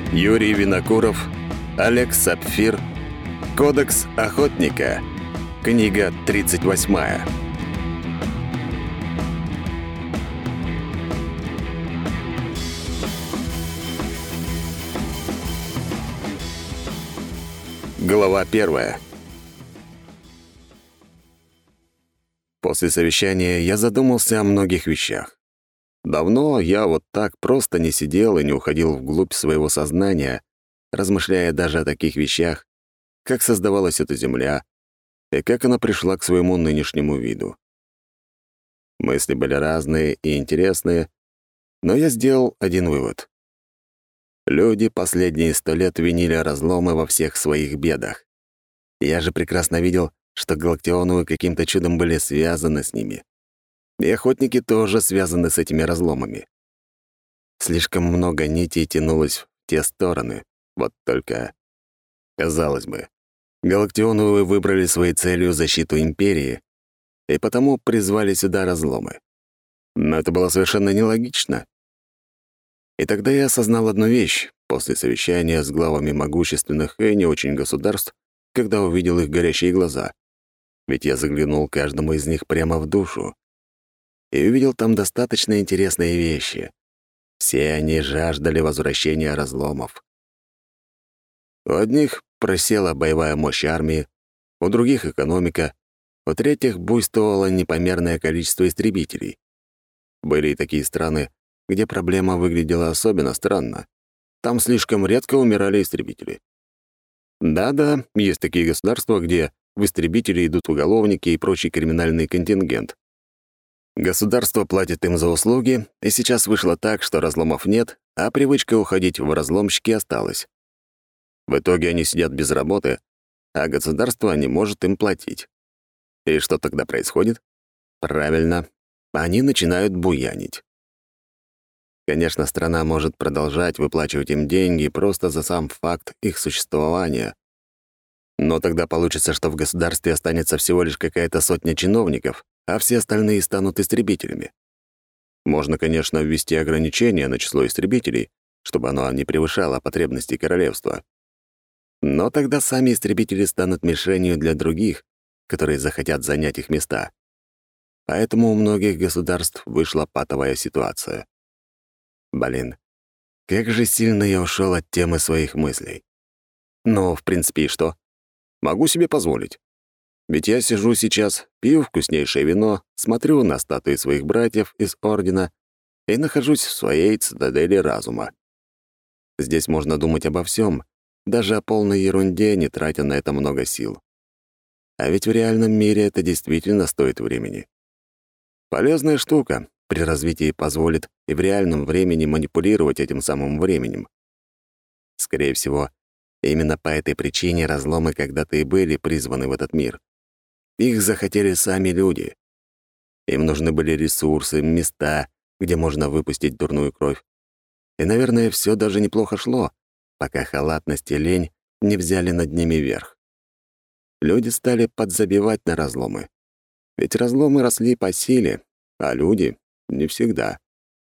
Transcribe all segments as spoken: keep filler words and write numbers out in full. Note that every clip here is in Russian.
Юрий Винокуров, Олег Сапфир, Кодекс охотника. Книга тридцать восьмая. Глава первая. После совещания я задумался о многих вещах. Давно я вот так просто не сидел и не уходил вглубь своего сознания, размышляя даже о таких вещах, как создавалась эта Земля и как она пришла к своему нынешнему виду. Мысли были разные и интересные, но я сделал один вывод. Люди последние сто лет винили разломы во всех своих бедах. Я же прекрасно видел, что галактионовы каким-то чудом были связаны с ними. И охотники тоже связаны с этими разломами. Слишком много нитей тянулось в те стороны. Вот только, казалось бы, галактионовы выбрали своей целью защиту Империи и потому призвали сюда разломы. Но это было совершенно нелогично. И тогда я осознал одну вещь после совещания с главами могущественных и не очень государств, когда увидел их горящие глаза. Ведь я заглянул каждому из них прямо в душу и увидел там достаточно интересные вещи. Все они жаждали возвращения разломов. У одних просела боевая мощь армии, у других — экономика, у третьих буйствовало непомерное количество истребителей. Были и такие страны, где проблема выглядела особенно странно. Там слишком редко умирали истребители. Да-да, есть такие государства, где в истребители идут уголовники и прочий криминальный контингент. Государство платит им за услуги, и сейчас вышло так, что разломов нет, а привычка уходить в разломщики осталась. В итоге они сидят без работы, а государство не может им платить. И что тогда происходит? Правильно, они начинают буянить. Конечно, страна может продолжать выплачивать им деньги просто за сам факт их существования. Но тогда получится, что в государстве останется всего лишь какая-то сотня чиновников, а все остальные станут истребителями. Можно, конечно, ввести ограничения на число истребителей, чтобы оно не превышало потребностей королевства. Но тогда сами истребители станут мишенью для других, которые захотят занять их места. Поэтому у многих государств вышла патовая ситуация. Блин, как же сильно я ушел от темы своих мыслей. Но, в принципе, и что? Могу себе позволить. Ведь я сижу сейчас, пью вкуснейшее вино, смотрю на статуи своих братьев из Ордена и нахожусь в своей цитадели разума. Здесь можно думать обо всем, даже о полной ерунде, не тратя на это много сил. А ведь в реальном мире это действительно стоит времени. Полезная штука при развитии позволит и в реальном времени манипулировать этим самым временем. Скорее всего, именно по этой причине разломы когда-то и были призваны в этот мир. Их захотели сами люди. Им нужны были ресурсы, места, где можно выпустить дурную кровь. И, наверное, все даже неплохо шло, пока халатность и лень не взяли над ними верх. Люди стали подзабивать на разломы. Ведь разломы росли по силе, а люди — не всегда.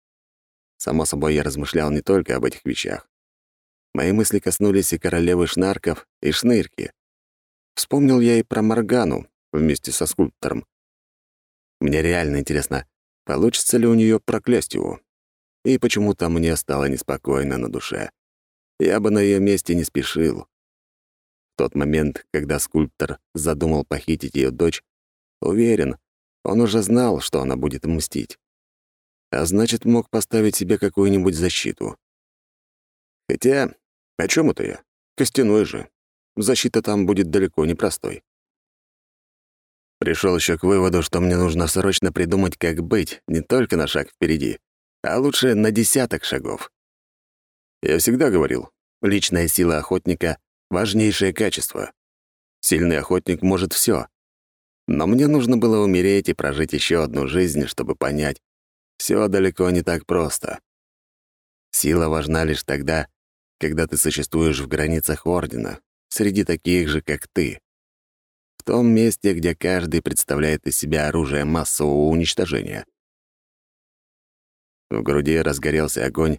Само собой, я размышлял не только об этих вещах. Мои мысли коснулись и королевы Шнарков, и Шнырки. Вспомнил я и про Моргану вместе со скульптором. Мне реально интересно, получится ли у нее проклясть его. И почему-то мне стало неспокойно на душе. Я бы на ее месте не спешил. В тот момент, когда скульптор задумал похитить ее дочь, уверен, он уже знал, что она будет мстить. А значит, мог поставить себе какую-нибудь защиту. Хотя, о чем это я? Костяной же. Защита там будет далеко не простой. Пришел еще к выводу, что мне нужно срочно придумать, как быть, не только на шаг впереди, а лучше на десяток шагов. Я всегда говорил, личная сила охотника — важнейшее качество. Сильный охотник может все. Но мне нужно было умереть и прожить еще одну жизнь, чтобы понять, все далеко не так просто. Сила важна лишь тогда, когда ты существуешь в границах Ордена, среди таких же, как ты. В том месте, где каждый представляет из себя оружие массового уничтожения. В груди разгорелся огонь,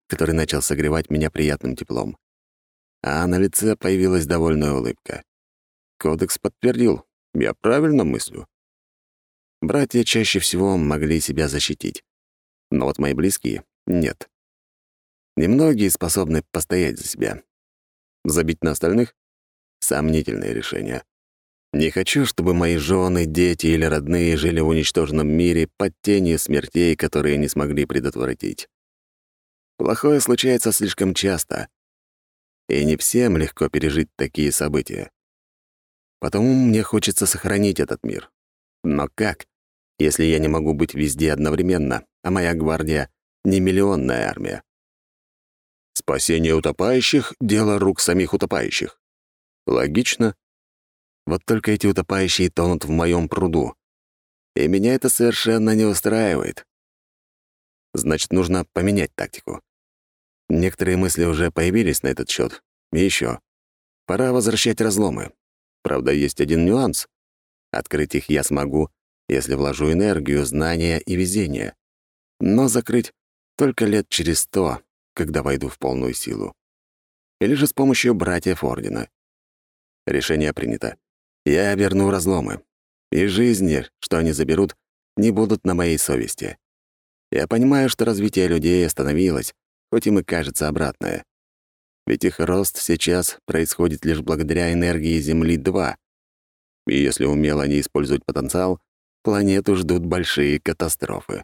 который начал согревать меня приятным теплом. А на лице появилась довольная улыбка. Кодекс подтвердил, я правильно мыслю. Братья чаще всего могли себя защитить, но вот мои близкие — нет. Немногие способны постоять за себя. Забить на остальных — сомнительное решение. Не хочу, чтобы мои жены, дети или родные жили в уничтоженном мире под тенью смертей, которые не смогли предотвратить. Плохое случается слишком часто, и не всем легко пережить такие события. Потому мне хочется сохранить этот мир. Но как, если я не могу быть везде одновременно, а моя гвардия — не миллионная армия? Спасение утопающих — дело рук самих утопающих. Логично. Вот только эти утопающие тонут в моем пруду. И меня это совершенно не устраивает. Значит, нужно поменять тактику. Некоторые мысли уже появились на этот счет. И еще. Пора возвращать разломы. Правда, есть один нюанс. Открыть их я смогу, если вложу энергию, знания и везение. Но закрыть только лет через сто, когда войду в полную силу. Или же с помощью братьев Ордена. Решение принято. Я верну разломы. И жизни, что они заберут, не будут на моей совести. Я понимаю, что развитие людей остановилось, хоть им и кажется обратное. Ведь их рост сейчас происходит лишь благодаря энергии Земли-два. И если умело не использовать потенциал, планету ждут большие катастрофы.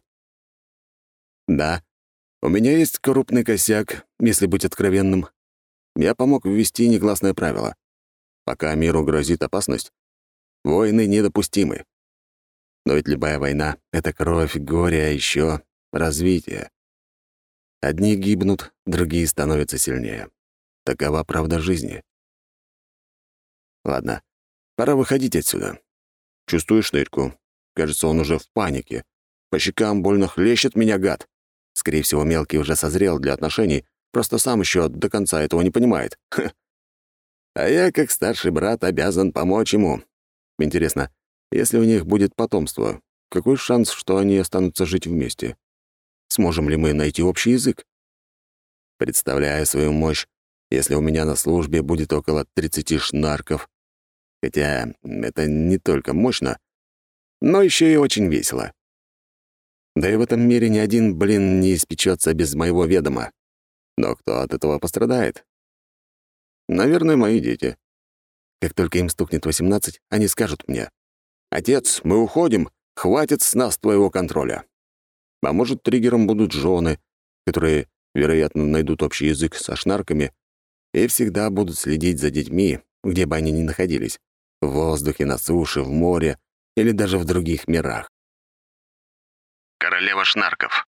Да, у меня есть крупный косяк, если быть откровенным. Я помог ввести негласное правило. Пока миру грозит опасность, войны недопустимы. Но ведь любая война — это кровь, горе, а еще развитие. Одни гибнут, другие становятся сильнее. Такова правда жизни. Ладно, пора выходить отсюда. Чувствую шнырьку. Кажется, он уже в панике. По щекам больно хлещет меня гад. Скорее всего, мелкий уже созрел для отношений, просто сам еще до конца этого не понимает. Ха. А я, как старший брат, обязан помочь ему. Интересно, если у них будет потомство, какой шанс, что они останутся жить вместе? Сможем ли мы найти общий язык? Представляю свою мощь, если у меня на службе будет около тридцати шнарков. Хотя это не только мощно, но еще и очень весело. Да и в этом мире ни один блин не испечется без моего ведома. Но кто от этого пострадает? Наверное, мои дети. Как только им стукнет восемнадцать, они скажут мне: «Отец, мы уходим, хватит с нас твоего контроля». А может, триггером будут жены, которые, вероятно, найдут общий язык со шнарками и всегда будут следить за детьми, где бы они ни находились — в воздухе, на суше, в море или даже в других мирах. Королева шнарков.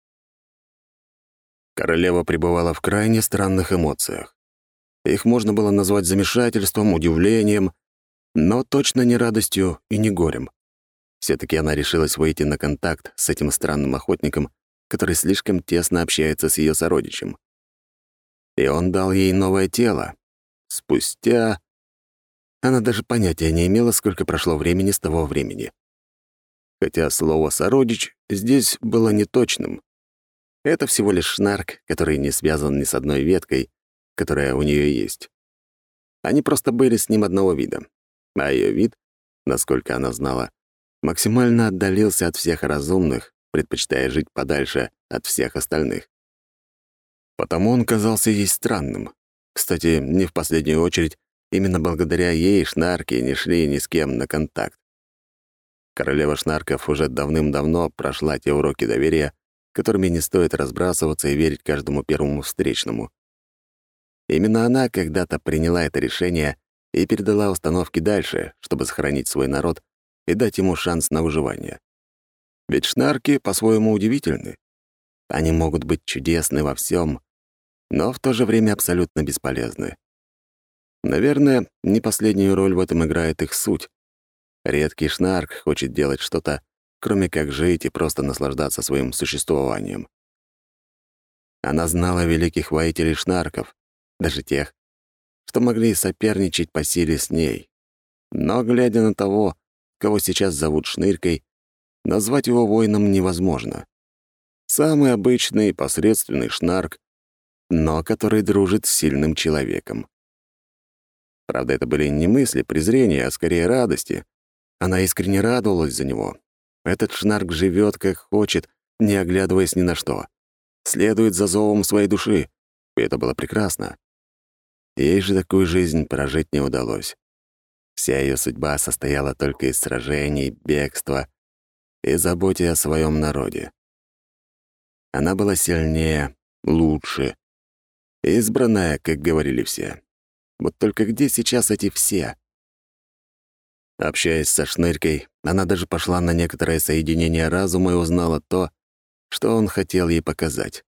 Королева пребывала в крайне странных эмоциях. Их можно было назвать замешательством, удивлением, но точно не радостью и не горем. Все-таки она решилась выйти на контакт с этим странным охотником, который слишком тесно общается с ее сородичем. И он дал ей новое тело. Спустя... Она даже понятия не имела, сколько прошло времени с того времени. Хотя слово «сородич» здесь было неточным. Это всего лишь шнарк, который не связан ни с одной веткой, которая у нее есть. Они просто были с ним одного вида. А ее вид, насколько она знала, максимально отдалился от всех разумных, предпочитая жить подальше от всех остальных. Потому он казался ей странным. Кстати, не в последнюю очередь, именно благодаря ей шнарки не шли ни с кем на контакт. Королева шнарков уже давным-давно прошла те уроки доверия, которыми не стоит разбрасываться и верить каждому первому встречному. Именно она когда-то приняла это решение и передала установки дальше, чтобы сохранить свой народ и дать ему шанс на выживание. Ведь шнарки по-своему удивительны. Они могут быть чудесны во всем, но в то же время абсолютно бесполезны. Наверное, не последнюю роль в этом играет их суть. Редкий шнарк хочет делать что-то, кроме как жить и просто наслаждаться своим существованием. Она знала великих воителей шнарков, даже тех, что могли соперничать по силе с ней. Но, глядя на того, кого сейчас зовут Шныркой, назвать его воином невозможно. Самый обычный, посредственный шнарк, но который дружит с сильным человеком. Правда, это были не мысли презрения, а скорее радости. Она искренне радовалась за него. Этот шнарк живет как хочет, не оглядываясь ни на что. Следует за зовом своей души. И это было прекрасно. Ей же такую жизнь прожить не удалось. Вся ее судьба состояла только из сражений, бегства и заботы о своем народе. Она была сильнее, лучше, избранная, как говорили все. Вот только где сейчас эти все? Общаясь со Шнырькой, она даже пошла на некоторое соединение разума и узнала то, что он хотел ей показать.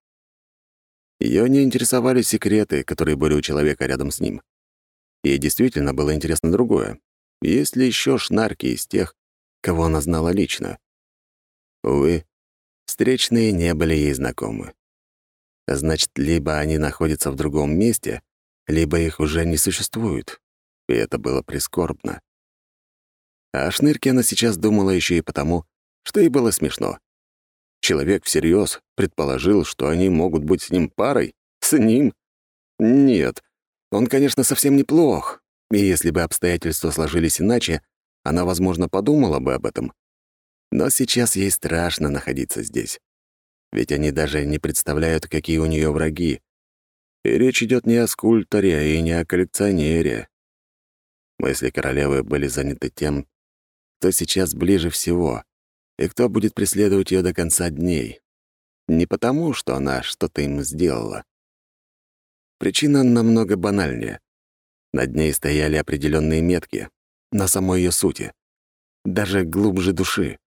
Ее не интересовали секреты, которые были у человека рядом с ним. Ей действительно было интересно другое. Есть ли еще шнарки из тех, кого она знала лично? Увы, встречные не были ей знакомы. Значит, либо они находятся в другом месте, либо их уже не существует. И это было прискорбно. А о Шнырке она сейчас думала еще и потому, что ей было смешно. Человек всерьез предположил, что они могут быть с ним парой? С ним? Нет, он, конечно, совсем неплох. И если бы обстоятельства сложились иначе, она, возможно, подумала бы об этом. Но сейчас ей страшно находиться здесь. Ведь они даже не представляют, какие у нее враги. И речь идет не о скульпторе и не о коллекционере. Мысли королевы были заняты тем, кто сейчас ближе всего, и кто будет преследовать ее до конца дней. Не потому, что она что-то им сделала. Причина намного банальнее. Над ней стояли определенные метки, на самой ее сути, даже глубже души.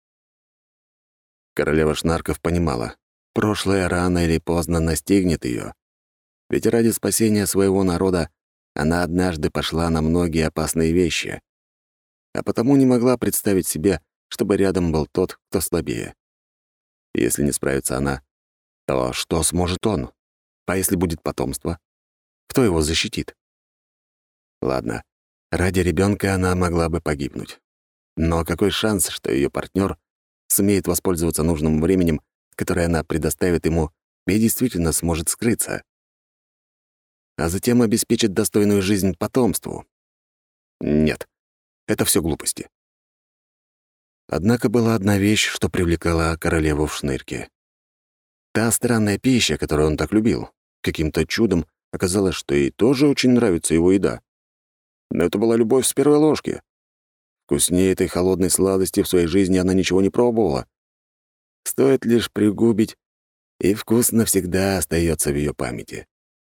Королева Шнарков понимала, прошлое рано или поздно настигнет ее, ведь ради спасения своего народа она однажды пошла на многие опасные вещи, а потому не могла представить себе, чтобы рядом был тот, кто слабее. Если не справится она, то что сможет он? А если будет потомство? Кто его защитит? Ладно, ради ребенка она могла бы погибнуть. Но какой шанс, что ее партнер сумеет воспользоваться нужным временем, которое она предоставит ему, и действительно сможет скрыться? А затем обеспечит достойную жизнь потомству? Нет, это все глупости. Однако была одна вещь, что привлекала королеву в Шнырке. Та странная пища, которую он так любил. Каким-то чудом оказалось, что ей тоже очень нравится его еда. Но это была любовь с первой ложки. Вкуснее этой холодной сладости в своей жизни она ничего не пробовала. Стоит лишь пригубить, и вкус навсегда остается в ее памяти.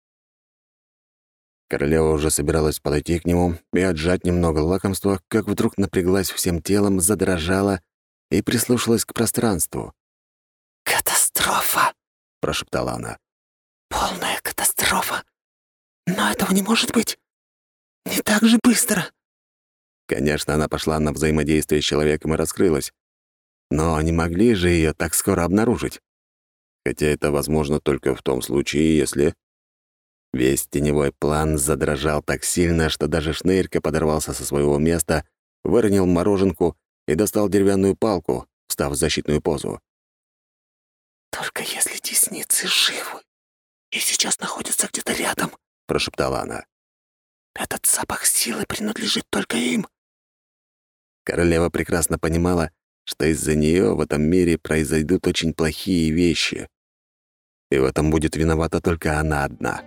Королева уже собиралась подойти к нему и отжать немного лакомства, как вдруг напряглась всем телом, задрожала и прислушалась к пространству. «Катастрофа!» — прошептала она. «Полная катастрофа! Но этого не может быть! Не так же быстро!» Конечно, она пошла на взаимодействие с человеком и раскрылась. Но не могли же ее так скоро обнаружить. Хотя это возможно только в том случае, если... Весь теневой план задрожал так сильно, что даже Шнырька подорвался со своего места, выронил мороженку и достал деревянную палку, встав в защитную позу. «Только если десницы живы и сейчас находятся где-то рядом», — прошептала она. «Этот запах силы принадлежит только им». Королева прекрасно понимала, что из-за нее в этом мире произойдут очень плохие вещи. И в этом будет виновата только она одна.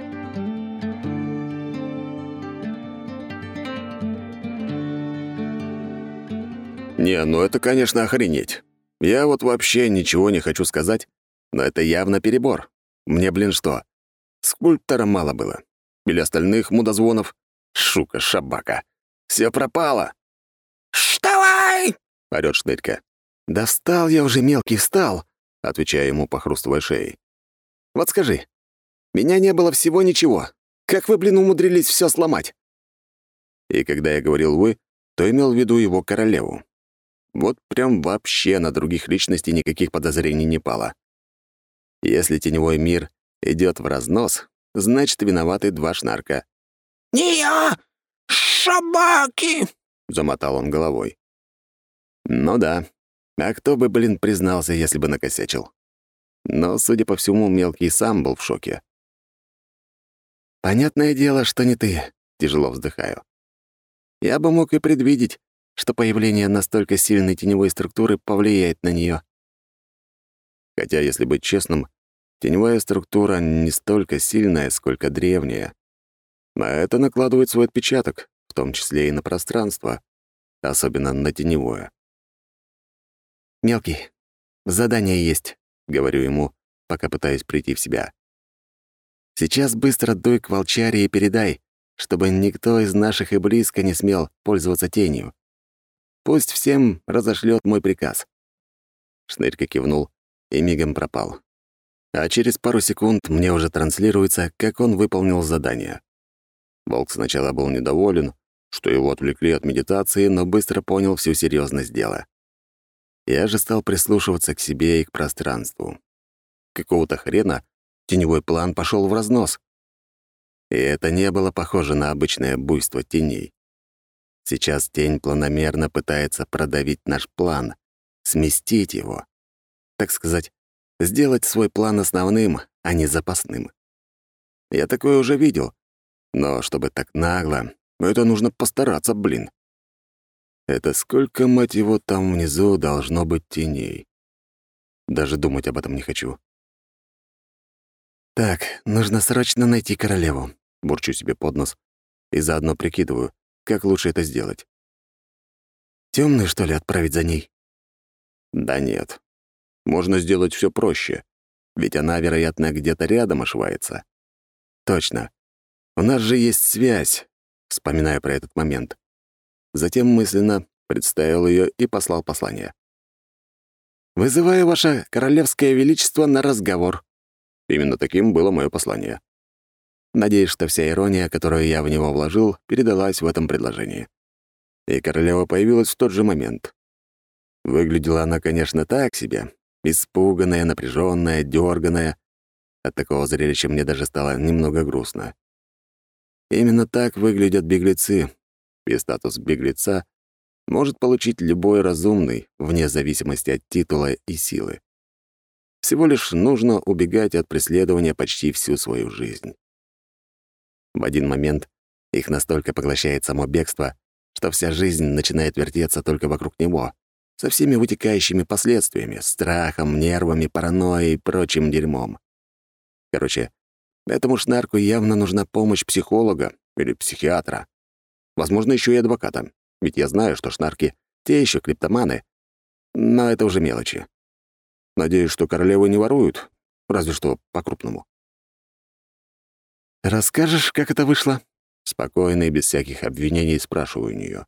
Не, ну это, конечно, охренеть. Я вот вообще ничего не хочу сказать, но это явно перебор. Мне, блин, что, скульптора мало было? Или остальных мудозвонов? Шука, шабака. Все пропало. «Вставай!» — орёт Шнырька. «Да встал я уже, мелкий, встал!» — отвечаю ему, похрустывая шеей. «Вот скажи, меня не было всего ничего. Как вы, блин, умудрились все сломать?» И когда я говорил «вы», то имел в виду его королеву. Вот прям вообще на других личностей никаких подозрений не пало. Если теневой мир идет в разнос, значит, виноваты два шнарка. «Не я! Собаки!» — замотал он головой. Ну да. А кто бы, блин, признался, если бы накосячил? Но, судя по всему, мелкий сам был в шоке. «Понятное дело, что не ты», — тяжело вздыхаю. «Я бы мог и предвидеть, что появление настолько сильной теневой структуры повлияет на нее. Хотя, если быть честным, теневая структура не столько сильная, сколько древняя. А это накладывает свой отпечаток, в том числе и на пространство, особенно на теневое. «Мелкий, задание есть», — говорю ему, пока пытаюсь прийти в себя. «Сейчас быстро дуй к волчаре и передай, чтобы никто из наших и близко не смел пользоваться тенью. Пусть всем разошлет мой приказ». Шнырька кивнул и мигом пропал. А через пару секунд мне уже транслируется, как он выполнил задание. Волк сначала был недоволен, что его отвлекли от медитации, но быстро понял всю серьезность дела. Я же стал прислушиваться к себе и к пространству. Какого-то хрена теневой план пошел в разнос. И это не было похоже на обычное буйство теней. Сейчас тень планомерно пытается продавить наш план, сместить его. Так сказать, сделать свой план основным, а не запасным. Я такое уже видел, но чтобы так нагло, это нужно постараться, блин. Это сколько, мать его, там внизу должно быть теней. Даже думать об этом не хочу. «Так, нужно срочно найти королеву», — бурчу себе под нос и заодно прикидываю, как лучше это сделать. Темную, что ли, отправить за ней? Да нет. Можно сделать все проще, ведь она, вероятно, где-то рядом ошивается. Точно. У нас же есть связь, вспоминая про этот момент. Затем мысленно представил ее и послал послание. «Вызываю ваше королевское величество на разговор». Именно таким было мое послание. Надеюсь, что вся ирония, которую я в него вложил, передалась в этом предложении. И королева появилась в тот же момент. Выглядела она, конечно, так себе. Испуганная, напряженная, дерганая. От такого зрелища мне даже стало немного грустно. Именно так выглядят беглецы, и статус беглеца может получить любой разумный, вне зависимости от титула и силы. Всего лишь нужно убегать от преследования почти всю свою жизнь. В один момент их настолько поглощает само бегство, что вся жизнь начинает вертеться только вокруг него, со всеми вытекающими последствиями, страхом, нервами, паранойей и прочим дерьмом. Короче, этому шнарку явно нужна помощь психолога или психиатра. Возможно, еще и адвоката, ведь я знаю, что шнарки — те еще клептоманы, но это уже мелочи. Надеюсь, что королевы не воруют, разве что по-крупному. «Расскажешь, как это вышло?» Спокойно и без всяких обвинений спрашиваю у нее.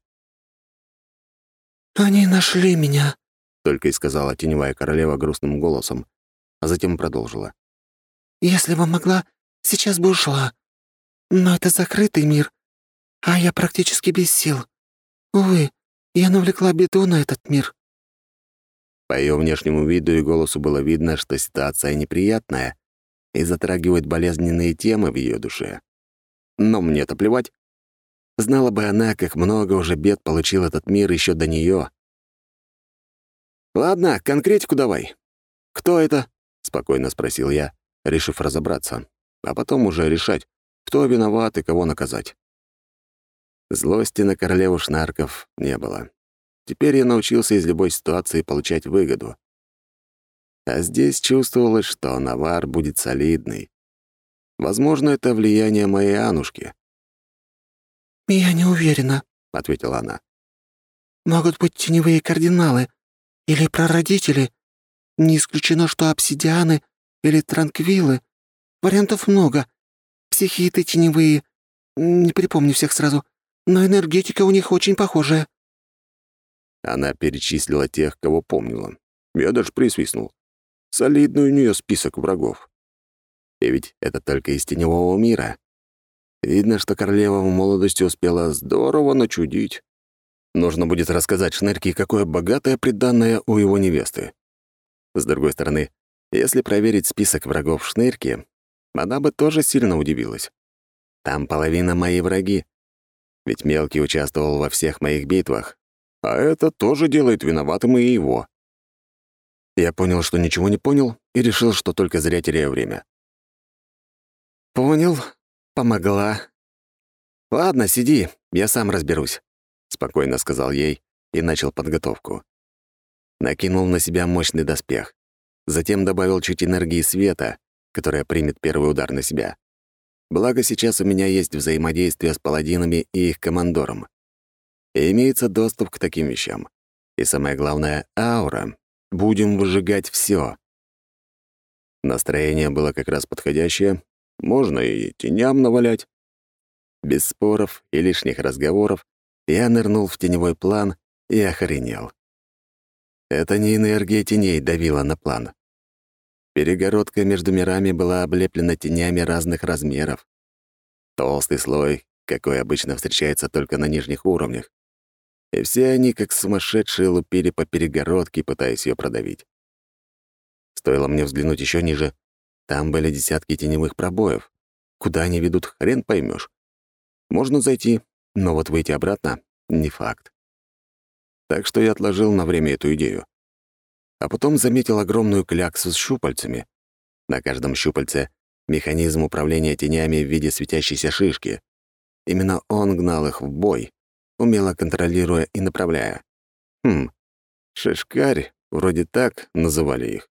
«Они нашли меня», — только и сказала теневая королева грустным голосом, а затем продолжила. «Если бы могла, сейчас бы ушла. Но это закрытый мир, а я практически без сил. Увы, я навлекла беду на этот мир». По ее внешнему виду и голосу было видно, что ситуация неприятная и затрагивает болезненные темы в ее душе. Но мне-то плевать. Знала бы она, как много уже бед получил этот мир еще до нее. «Ладно, конкретику давай. Кто это?» — спокойно спросил я, решив разобраться, а потом уже решать, кто виноват и кого наказать. Злости на королеву шнарков не было. Теперь я научился из любой ситуации получать выгоду. А здесь чувствовалось, что навар будет солидный. Возможно, это влияние моей Анушки. «Я не уверена», — ответила она. «Могут быть теневые кардиналы или прародители. Не исключено, что обсидианы или транквилы. Вариантов много. Психиты теневые. Не припомню всех сразу, но энергетика у них очень похожая». Она перечислила тех, кого помнила. Я даже присвистнул. Солидный у нее список врагов. И ведь это только из теневого мира. Видно, что королева в молодости успела здорово начудить. Нужно будет рассказать Шнырке, какое богатое приданное у его невесты. С другой стороны, если проверить список врагов Шнырки, она бы тоже сильно удивилась. Там половина мои враги. Ведь Мелкий участвовал во всех моих битвах, а это тоже делает виноватым и его. Я понял, что ничего не понял, и решил, что только зря теряю время. «Понял. помогла. Ладно, сиди, я сам разберусь», — спокойно сказал ей и начал подготовку. Накинул на себя мощный доспех. Затем добавил чуть энергии света, которая примет первый удар на себя. Благо, сейчас у меня есть взаимодействие с паладинами и их командором. И имеется доступ к таким вещам. И самое главное — аура. Будем выжигать все. Настроение было как раз подходящее. Можно и теням навалять. Без споров и лишних разговоров я нырнул в теневой план и охренел. Это не энергия теней давила на план. Перегородка между мирами была облеплена тенями разных размеров. Толстый слой, какой обычно встречается только на нижних уровнях. И все они, как сумасшедшие, лупили по перегородке, пытаясь ее продавить. Стоило мне взглянуть еще ниже, там были десятки теневых пробоев. Куда они ведут, хрен поймешь. Можно зайти, но вот выйти обратно — не факт. Так что я отложил на время эту идею. А потом заметил огромную кляксу с щупальцами. На каждом щупальце — механизм управления тенями в виде светящейся шишки. Именно он гнал их в бой, умело контролируя и направляя. Хм, шишкарь, вроде так называли их.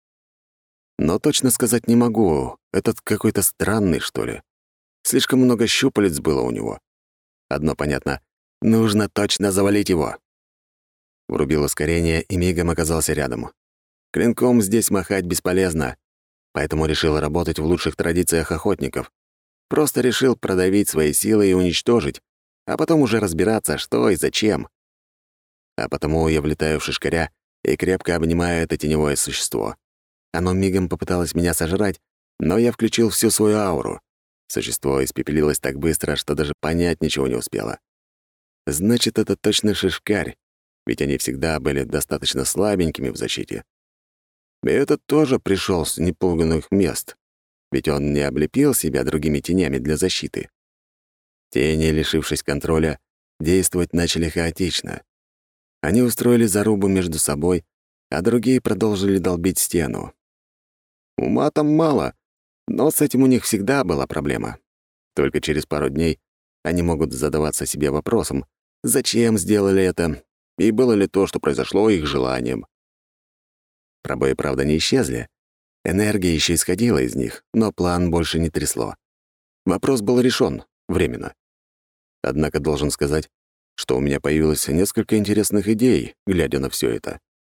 Но точно сказать не могу, этот какой-то странный, что ли. Слишком много щупалец было у него. Одно понятно — нужно точно завалить его. Врубил ускорение и мигом оказался рядом. Клинком здесь махать бесполезно, поэтому решил работать в лучших традициях охотников. Просто решил продавить свои силы и уничтожить, а потом уже разбираться, что и зачем. А потому я влетаю в шишкаря и крепко обнимаю это теневое существо. Оно мигом попыталось меня сожрать, но я включил всю свою ауру. Существо испепелилось так быстро, что даже понять ничего не успело. Значит, это точно шишкарь, ведь они всегда были достаточно слабенькими в защите. И этот тоже пришел с непуганных мест, ведь он не облепил себя другими тенями для защиты. Тени, лишившись контроля, действовать начали хаотично. Они устроили зарубу между собой, а другие продолжили долбить стену. Ума там мало, но с этим у них всегда была проблема. Только через пару дней они могут задаваться себе вопросом, зачем сделали это, и было ли то, что произошло, их желанием. Пробои, правда, не исчезли. Энергия еще исходила из них, но план больше не трясло. Вопрос был решен временно. Однако должен сказать, что у меня появилось несколько интересных идей, глядя на все это.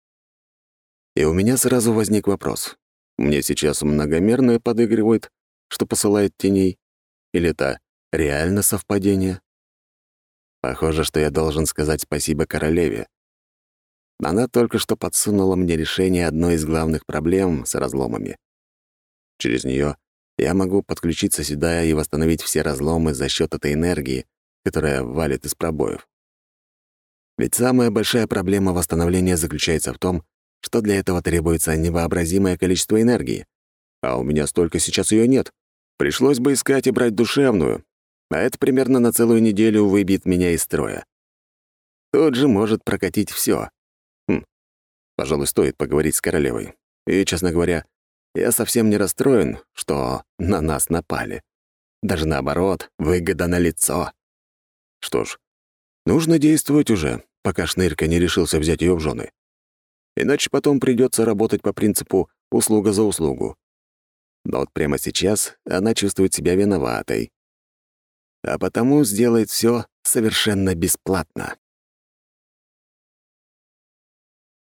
И у меня сразу возник вопрос. Мне сейчас многомерное подыгрывает, что посылает теней? Или это реально совпадение? Похоже, что я должен сказать спасибо королеве. Она только что подсунула мне решение одной из главных проблем с разломами. Через нее я могу подключиться сюда и восстановить все разломы за счет этой энергии, которая валит из пробоев. Ведь самая большая проблема восстановления заключается в том, что для этого требуется невообразимое количество энергии. А у меня столько сейчас ее нет. Пришлось бы искать и брать душевную, а это примерно на целую неделю выбьет меня из строя. Тут же может прокатить все. Хм, пожалуй, стоит поговорить с королевой. И, честно говоря, я совсем не расстроен, что на нас напали. Даже наоборот, выгода налицо. Что ж, нужно действовать уже, пока Шнырька не решился взять ее в жены. Иначе потом придется работать по принципу «услуга за услугу». Но вот прямо сейчас она чувствует себя виноватой. А потому сделает все совершенно бесплатно.